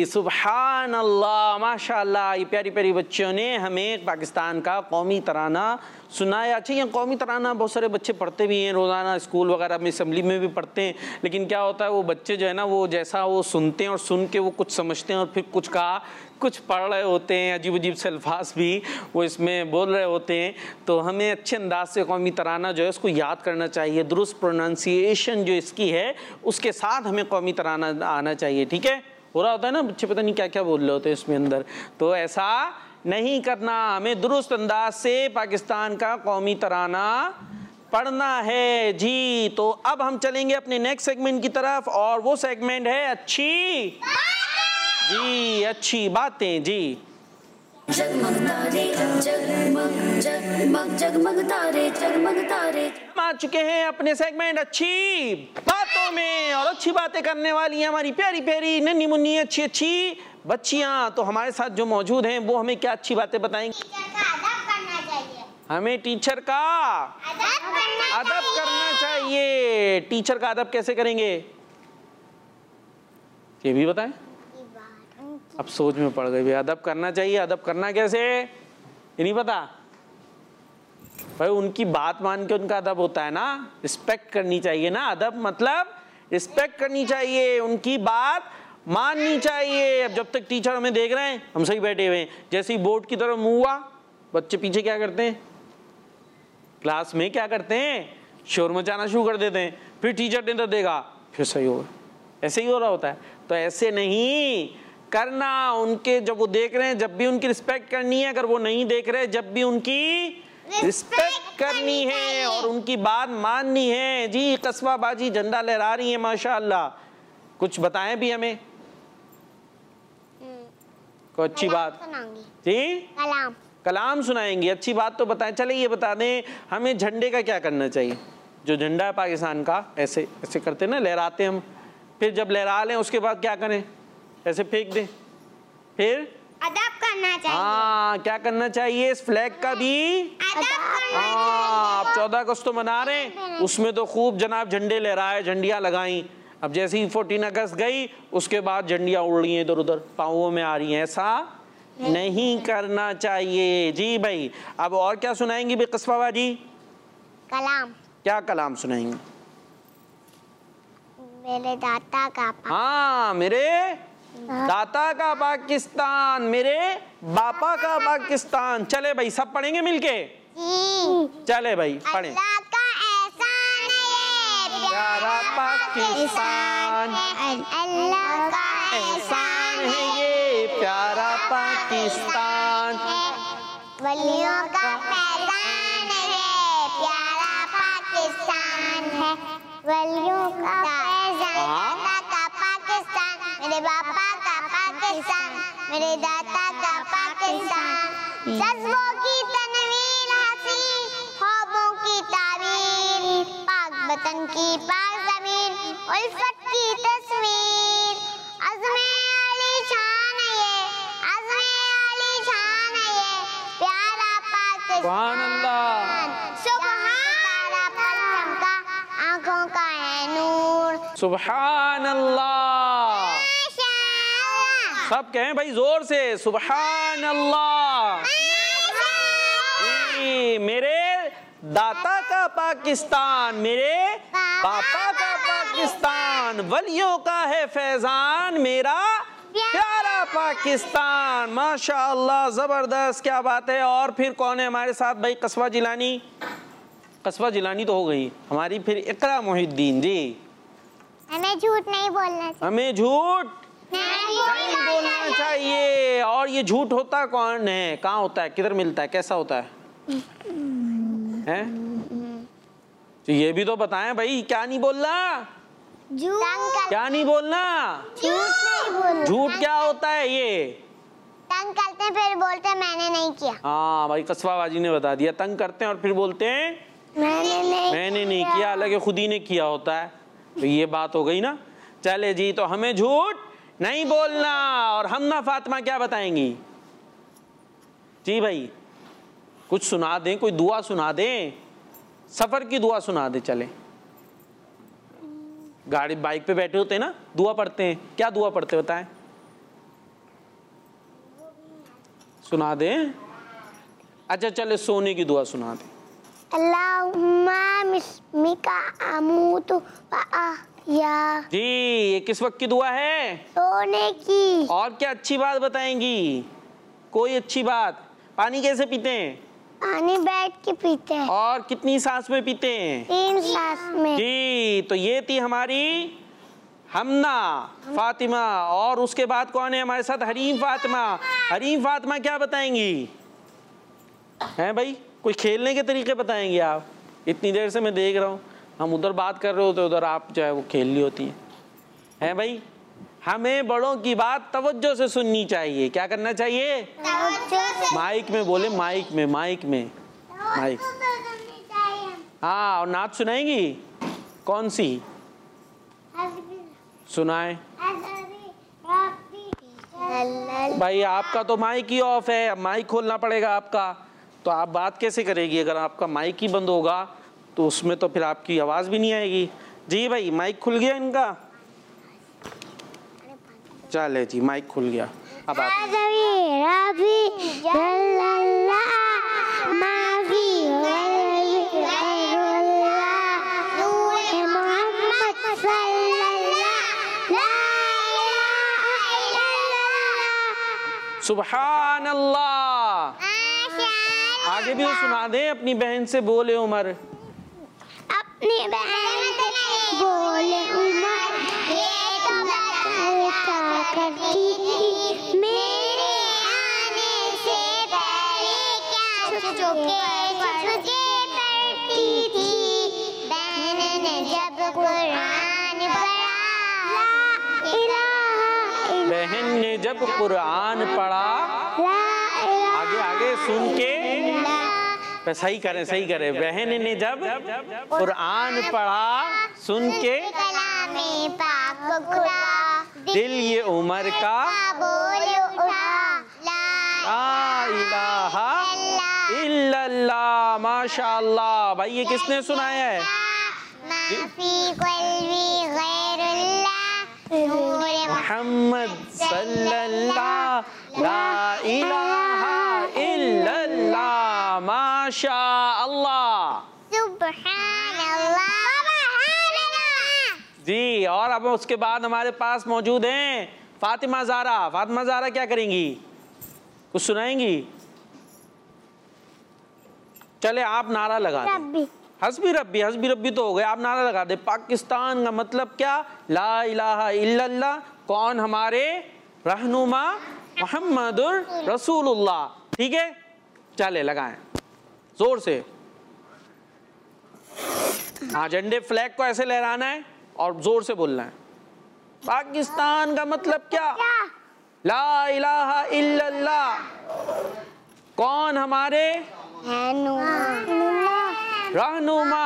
सुभान अल्लाह, माशाअल्लाह। ये प्यारी प्यारी बच्चियों ने हमें पाकिस्तान का कौमी तराना सुनाया। अच्छा, ये कौमी तराना बहुत सारे बच्चे पढ़ते भी हैं रोज़ाना, स्कूल वगैरह में, असेंबली में भी पढ़ते हैं, लेकिन क्या होता है वो बच्चे जो है ना, वो जैसा वो सुनते हैं और सुन के वो कुछ समझते हैं और फिर कुछ पढ़ रहे होते हैं, अजीब अजीब से अल्फाज भी वो इसमें बोल रहे होते हैं। तो हमें अच्छे अंदाज से कौमी तराना जो है उसको याद करना चाहिए, दुरुस्त प्रोनाउंसिएशन जो इसकी है उसके साथ हमें कौमी तराना आना चाहिए। ठीक है, हो रहा होता है ना बच्चे पता नहीं क्या क्या बोल रहे होते हैं इसमें अंदर, तो ऐसा नहीं करना, हमें दुरुस्त अंदाज से पाकिस्तान का कौमी तराना पढ़ना है जी। तो अब हम चलेंगे अपने नेक्स्ट सेगमेंट की तरफ, और वो सेगमेंट है अच्छी जी, अच्छी बातें जी। जगमग तारे जगमग जगमग जगमग तारे जगमग तारे। हम आ चुके हैं अपने सेगमेंट अच्छी बातों में, और अच्छी बातें करने वाली हैं हमारी प्यारी प्यारी नन्ही मुन्नी अच्छी अच्छी बच्चियां। तो हमारे साथ जो मौजूद हैं वो हमें क्या अच्छी बातें बताएंगी? हमें टीचर का अदब करना चाहिए। टीचर का अदब कैसे करेंगे ये भी बताएं। अब सोच में पड़ गई, अदब करना चाहिए, अदब करना कैसे ये नहीं पता भाई। उनकी बात मान के उनका अदब होता है ना, रिस्पेक्ट करनी चाहिए ना। अदब मतलब रिस्पेक्ट करनी चाहिए, उनकी बात माननी चाहिए। अब जब तक टीचर हमें देख रहे हैं, हम सही बैठे हुए हैं, जैसे ही बोर्ड की तरफ मुंह हुआ, बच्चे पीछे क्या करते हैं, क्लास में क्या करते हैं, शोर मचाना शुरू कर देते हैं। फिर टीचर ने देगा, फिर सही होगा। ऐसे ही हो रहा होता है। तो ऐसे नहीं करना, उनके जब वो देख रहे हैं जब भी उनकी रिस्पेक्ट करनी है, अगर वो नहीं देख रहे जब भी उनकी रिस्पेक्ट करनी है और उनकी बात माननी है जी। कस्बा बाजी झंडा लहरा रही है माशाअल्लाह। कुछ बताएं भी हमें कोई अच्छी बात जी। कलाम सुनाएंगी, अच्छी बात तो बताएं। चले ये बता दें हमें झंडे का क्या करना चाहिए। जो झंडा है पाकिस्तान का, ऐसे ऐसे करते ना, लहराते हम, फिर जब लहरा लें उसके बाद क्या करें, ऐसे फेंक दें, फिर अदब करना चाहिए। हाँ, क्या करना चाहिए, इस फ्लैग का भी अदब करना चाहिए। आप 14 अगस्त तो मना रहे हैं, उसमें तो खूब जनाब झंडे लहराए, झंडियाँ लगाई। अब जैसे ही 14 अगस्त गई उसके बाद झंडियाँ उड़ रही हैं इधर उधर, पाँवों में आ रही हैं। ऐसा नहीं करना चाहिए जी भाई। अब और क्या सुनाएंगी बे कस्बा बाजी? कलाम। क्या कलाम सुनाएंगी? मेरे दाता का हाँ, मेरे दाता का पाकिस्तान, मेरे बापा का पाकिस्तान। चले भाई सब पढ़ेंगे मिलके। चले भाई पढ़ें। अल्लाह का एहसान है ये प्यारा पाकिस्तान, अल्लाह का एहसान है ये प्यारा पाकिस्तान। वलियों का फैजान है ये प्यारा पाकिस्तान है। वलियों का फैजान, दाता का पाकिस्तान, मेरे बापा का पाकिस्तान, मेरे दाता का पाकिस्तान। जज्बों की तनवीर हसीन, ख्वाबों की ताबीर, पाक वतन की पाक जमीन, उल्फत की तस्वीर। अज़्मे आली शान है ये, अज़्मे आली शान है ये प्यारा पाकिस्तान। सुभान अल्लाह, सुभान परचम का आंखों का है नूर। सुभान अल्लाह। माशाअल्लाह। सब कहें भाई जोर से, सुभान अल्लाह। मेरे दाता का पाकिस्तान, मेरे पापा का पाकिस्तान, वलियों का है फैजान, मेरा प्यारा पाकिस्तान। माशाअल्लाह, जबरदस्त, क्या बात है। और फिर कौन है हमारे साथ भाई? कस्बा जिलानी। कस्बा जिलानी तो हो गई हमारी, फिर इकरा मोहिद्दीन जी। हमें झूठ नहीं बोलना चाहिए। हमें झूठ नहीं बोलना चाहिए। और ये झूठ होता कौन है, कहाँ होता है, किधर मिलता है, कैसा होता है? तो ये भी तो बताएं भाई, क्या नहीं बोलना, क्या नहीं बोलना, झूठ क्या होता है ये? तंग करते हैं फिर बोलते हैं मैंने नहीं किया। हाँ भाई, कस्बाबाजी ने बता दिया, तंग करते हैं और फिर बोलते हैं मैंने नहीं किया, हालांकि खुद ही ने किया होता है। तो ये बात हो गई ना। चले जी, तो हमें झूठ नहीं बोलना। और हमना फातिमा क्या बताएंगी जी भाई? कुछ सुना दें, कोई दुआ सुना दें, सफर की दुआ सुना दे। चले, गाड़ी बाइक पे बैठे होते हैं ना, दुआ पढ़ते हैं, क्या दुआ पढ़ते बताएं? सुना दें? अच्छा चले सोने की दुआ सुना दें। अल्लाहुम्मा बिस्मिका अमूतु व अहया। जी, ये किस वक्त की दुआ है? सोने की। और क्या अच्छी बात बताएंगी? कोई अच्छी बात? पानी कैसे पीते हैं? पानी बैठ के पीते हैं। और कितनी सांस में पीते हैं? 3 सांस में। जी, तो ये थी हमारी हमना फातिमा। और उसके बाद कौन है हमारे साथ? हरीम फातिमा। हरीम फातिमा क्या बताएंगी? हैं भाई, कोई खेलने के तरीके बताएंगे आप? इतनी देर से मैं देख रहा हूँ, हम उधर बात कर रहे होते, उधर आप जो है वो खेल रही होती हैं भाई। हमें बड़ों की बात तवज्जो से सुननी चाहिए। क्या करना चाहिए? माइक में बोले, माइक में, माइक में, माइक। हाँ, और नात सुनाएंगी? कौन सी सुनाए? भाई आपका तो माइक ही ऑफ है, अब माइक खोलना पड़ेगा आपका। तो आप बात कैसे करेगी? अगर आपका माइक ही बंद होगा तो उसमें तो फिर आपकी आवाज़ भी नहीं आएगी। जी भाई, माइक खुल गया इनका? चले जी, माइक खुल गया। अब आप सुभान अल्लाह। आगे भी तो सुना दे, अपनी बहन से बोले उमर। अपनी बहन से बोले उमर, ये तो क्या करती थी मेरे आने से पहले, क्या छुपके पढ़ती थी। बहन ने जब कुरान पढ़ा, बहन ने जब कुरान पढ़ा, आगे आगे सुन के सही करें, सही करें। बहन ने जब कुरान पढ़ा, सुन के कलामे पाक खुदा, दिल ये उमर का बोल उठा, ला इलाहा इल्लल्लाह। माशाअल्लाह। भाई ये किसने सुनाया है? माफी क़ल्बी गैरुल्लाह, मोहम्मद सल्लल्लाहु ला इलाहा इल्लल्लाह। माशा अल्लाह, सुभान अल्लाह। जी। और अब उसके बाद हमारे पास मौजूद हैं फातिमा ज़ारा। फातिमा ज़ारा क्या करेंगी? कुछ सुनाएंगी? चले आप नारा लगा दें। हस्बी रब्बी, हस्बी रब्बी तो हो गए, आप नारा लगा दे। पाकिस्तान का मतलब क्या? ला इलाहा इल्लल्लाह। कौन? हमारे रहनुमा मुहम्मदुर रसूलुल्लाह। ठीक है, चले लगाएं जोर से। हाँ, झंडे फ्लैग को ऐसे लहराना है और जोर से बोलना है। पाकिस्तान का मतलब क्या? ला इलाहा इल्लल्लाह। कौन? हमारे रहनुमा।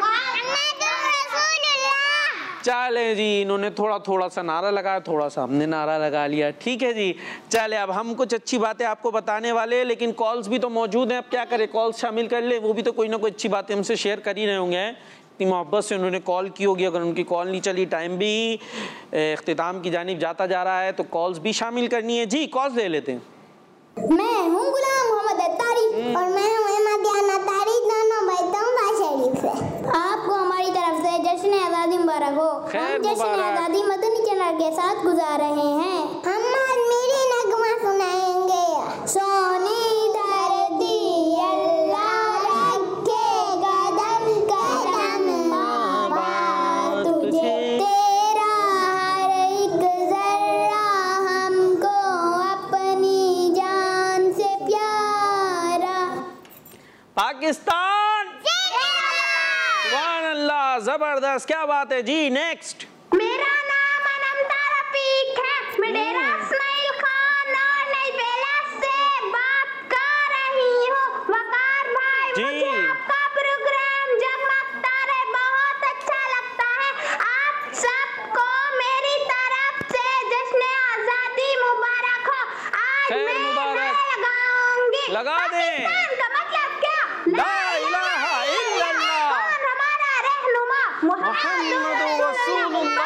चले जी, इन्होंने थोड़ा थोड़ा सा नारा लगाया, थोड़ा सा हमने नारा लगा लिया। ठीक है जी। चले, अब हम कुछ अच्छी बातें आपको बताने वाले हैं, लेकिन कॉल्स भी तो मौजूद हैं। अब क्या करें, कॉल्स शामिल कर ले। वो भी तो कोई ना कोई अच्छी बातें हमसे शेयर कर ही रहे होंगे। इतनी मोहब्बत से उन्होंने कॉल की होगी। अगर उनकी कॉल नहीं चली, टाइम भी इख्तिताम की जानिब जाता जा रहा है, तो कॉल्स भी शामिल करनी है। जी, कॉल्स ले लेते हैं। मैं हूँ गुलाम मोहम्मद अत्तारी और मैं हूँ अहमदियाना तारी, दोनों बैठता हूँ शरीफ से। आपको हमारी तरफ से जश्न आज़ादी मुबारक हो। हम जश्न आज़ादी मदनी चैनल के साथ गुजार रहे हैं। हम मेरी नगमा सुनाएंगे। सोनी धरती अल्लाह रखे कदम कदम बाबा तुझे, तेरा हर एक जर्रा हमको अपनी जान से प्यारा। पाकिस्तान सुभान अल्लाह, जबरदस्त, क्या बात है जी। नेक्स्ट। मेरा नाम अनंता रफीक है, मैं डेरा इस्माइल खान और नई बेला से बात कर रही हूँ। वकार भाई, मुझे आपका प्रोग्राम जगमगता रहे बहुत अच्छा लगता है। आप सबको मेरी तरफ से जश्न आज़ादी मुबारक हो। आज खैर मैं मुबारक। लगाऊंगी। लगा दे। पाकिस्तान का मतलब क्या? ला इलाहा इल्लल्लाह। कौन हमारा रहनुमा? मुहम्मदुर रसूलुल्लाह।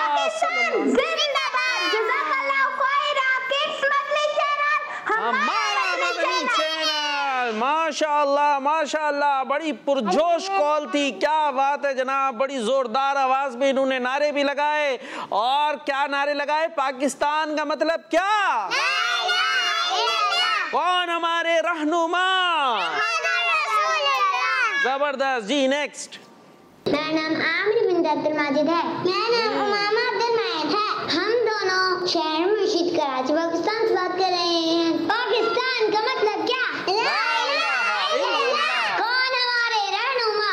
माशाअल्लाह माशाअल्लाह, बड़ी पुरजोश कॉल थी, क्या बात है जनाब, बड़ी जोरदार आवाज में इन्होंने नारे भी लगाए। और क्या नारे लगाए? पाकिस्तान का मतलब क्या? कौन हमारे रहनुमा? जबरदस्त जी। नेक्स्ट। मेरा नाम आमिर बिन अब्दुल माजिद है। मेरा नाम उमामा अब्दुल माजिद है। हम दोनों शहर मुर्शिद कराची पाकिस्तान से बात कर रहे हैं। पाकिस्तान का मतलब क्या? कौन हमारे रहनुमा?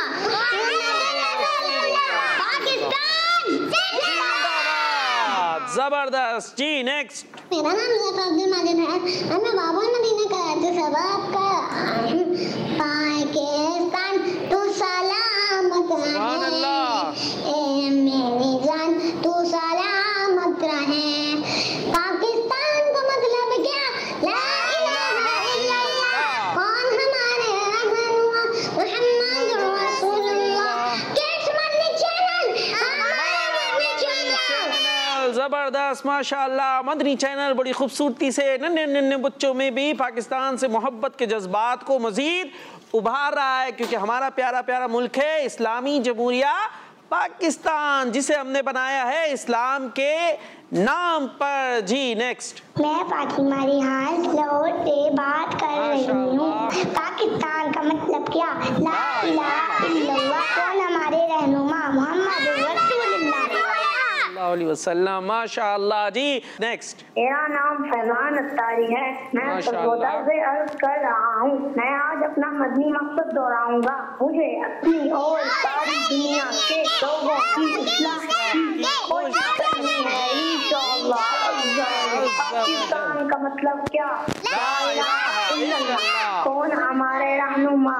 पाकिस्तान जिंदाबाद। जबरदस्त जी। नेक्स्ट। मेरा नाम ज़फ़र अब्दुल माजिद है। मैं बाबा मदीना कराची से बात कर रहा हूँ। पाकिस्तान तू सलामत रहे, ए मेरी जान तू सलामत रहे। पाकिस्तान का मतलब क्या? ला इलाहा इल्लल्लाह। कौन हमारे रहनुमा? मुहम्मद रसूलुल्लाह। किड्स मदनी चैनल, हमारा मदनी चैनल। जबरदस्त माशाअल्लाह। मदनी चैनल बड़ी खूबसूरती से नन्हे नन्हे बच्चों में भी पाकिस्तान से मोहब्बत के जज्बात को मजीद उभार रहा है, क्योंकि हमारा प्यारा प्यारा मुल्क है इस्लामी जमहूरिया पाकिस्तान, जिसे हमने बनाया है इस्लाम के नाम पर। जी। नेक्स्ट। मैं फातिमा रिहाज लाहौर से बात कर रही हूँ। पाकिस्तान का मतलब क्या? ला इलाहा इल्लल्लाह। कौन हमारे रहनुमा? मोहम्मद रसूलुल्लाह सल्लल्लाहु अलैहि वसल्लम। माशाअल्लाह जी। नेक्स्ट। मेरा नाम फैजान अत्तारी है। मैं सरगोदा से अर्ज कर रहा हूँ। मैं आज अपना मदनी मकसद दोहराऊंगा। मुझे अपनी और सारी दुनिया के लोगों की इस्लाह की कोशिश करनी है इंशाअल्लाह। पाकिस्तान का मतलब क्या? ला इलाहा इल्लल्लाह। कौन हमारे रहनुमा?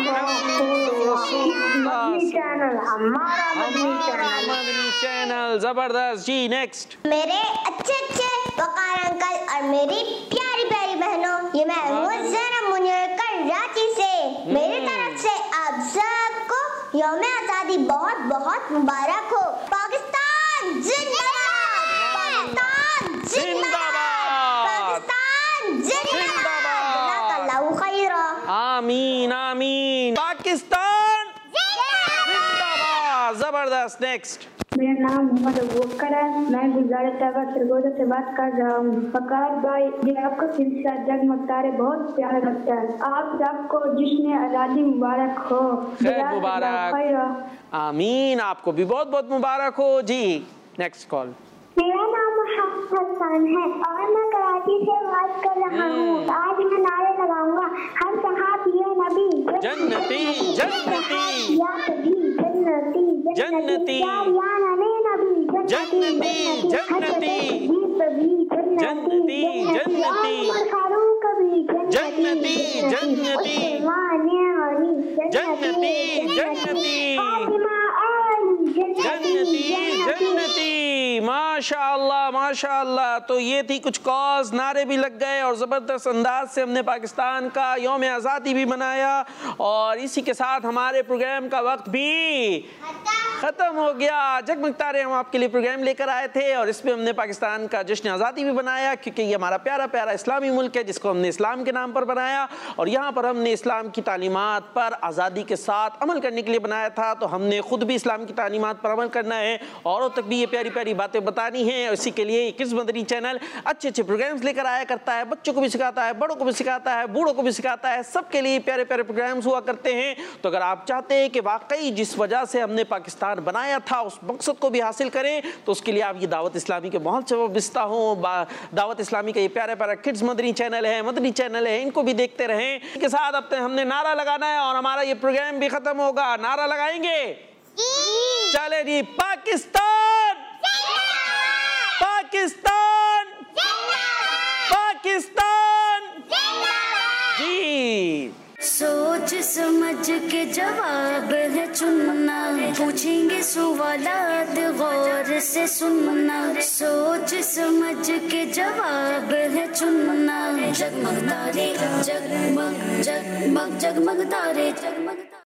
मदनी चैनल, हमारा मदनी चैनल। जबरदस्त जी। नेक्स्ट। मेरे अच्छे अच्छे वकार अंकल और मेरी प्यारी प्यारी बहनों, ये मैं हूँ ज़ैनब मुनीर कराची से। मेरी तरफ से आप सबको यौम आज़ादी बहुत बहुत मुबारक हो। पाकिस्तान जिंदाबाद। पाकिस्तान जिंदाबाद। पाकिस्तान जिंदाबाद। अल्लाहु खैरा। आमीन आमीन। पाकिस्तान जिंदाबाद। जबरदस्त। नेक्स्ट। मेरा नाम मोहम्मद अबूबकर है। मैं गुलजार तैयबा सरगोदा से बात कर रहा हूँ। फकार भाई, ये आपका सिलसिला जगमग तारे बहुत प्यारा लगता है। आप सबको जश्न आज़ादी मुबारक हो। खैर मुबारक। आमीन। आपको भी बहुत बहुत मुबारक हो जी। Next call. मेरा नाम मोहम्मद हसन है और मैं कराची से बात कर रहा हूँ। आज मैं नारे लगाऊंगा। हर सहाबी ये नबी जन्नती जन्नती या कभी जन्नती जन्नती जन्नती जन्नती जन्नती जन्नती फारूक कभी जन्नती जन्नती जन्नती जन्नती जन्नती जन्नती। माशाअल्लाह माशाअल्लाह। तो ये थी कुछ कॉज, नारे भी लग गए और ज़बरदस्त अंदाज से हमने पाकिस्तान का यौम आज़ादी भी मनाया। और इसी के साथ हमारे प्रोग्राम का वक्त भी ख़त्म हो गया। जगमग तारे हम आपके लिए प्रोग्राम लेकर आए थे और इसमें हमने पाकिस्तान का जश्न आज़ादी भी बनाया, क्योंकि ये हमारा प्यारा प्यारा इस्लामी मुल्क है जिसको हमने इस्लाम के नाम पर बनाया। और यहाँ पर हमने इस्लाम की तालीमात पर आज़ादी के साथ अमल करने के लिए बनाया था। तो हमने खुद भी इस्लाम की तालीमात पर अमल करना है, औरों तक भी ये प्यारी प्यारी बातें बतानी है। इसी के लिए किड्स मदनी चैनल अच्छे अच्छे प्रोग्राम्स लेकर आया करता है। बच्चों को भी सिखाता है, बड़ों को भी सिखाता है, बूढ़ों को भी सिखाता है। सबके लिए प्यारे प्यारे प्रोग्राम्स हुआ करते हैं। तो अगर आप चाहते हैं कि वाकई जिस वजह से हमने पाकिस्तान बनाया था उस मकसद को भी हासिल करें, तो उसके लिए आप ये दावत इस्लामी के बहुत से वाबस्ता हो। दावत इस्लामी का ये प्यारा प्यारा किड्स मदनी चैनल है, मदनी चैनल है, इनको भी देखते रहें। इसके साथ अब हमने नारा लगाना है और हमारा ये प्रोग्राम भी खत्म होगा। नारा लगाएंगे? चले जी। पाकिस्तान पाकिस्तान पाकिस्तान जी। सोच समझ के जवाब है चुनना, पूछेंगे सवालात गौर से सुनना। सोच समझ के जवाब है चुनना। जगमग तारे जगमग जगमग जगमग तारे जगमग।